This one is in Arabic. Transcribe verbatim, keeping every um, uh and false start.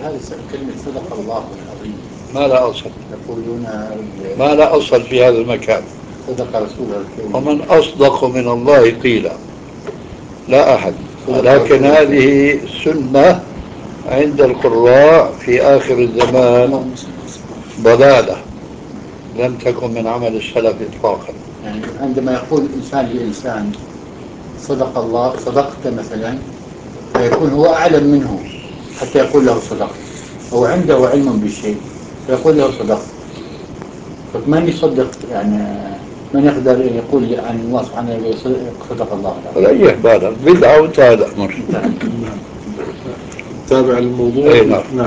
هذه كلمة صدق الله العظيم. ما لا أصل، يقولون ما لا أصل في هذا المكان. صدق رسوله الكريم. ومن أصدق من الله قيلا، لا أحد. ولكن هذه سنة عند القراء في آخر الزمان، ضلالة لم تكن من عمل السلف إطلاقا. يعني عندما يقول إنسان لإنسان صدق الله، صدقت مثلا، فيكون هو أعلم منه حتى يقول له صدقت، أو عنده علم بالشيء فيقول له صدقت. فمن يصدق يعني، من يقدر يقول عن الله سبحانه وتعالى صدق الله؟ ولا يهبال بدعة وانتهى الأمر. انتهى. تابع الموضوع. أي نعم.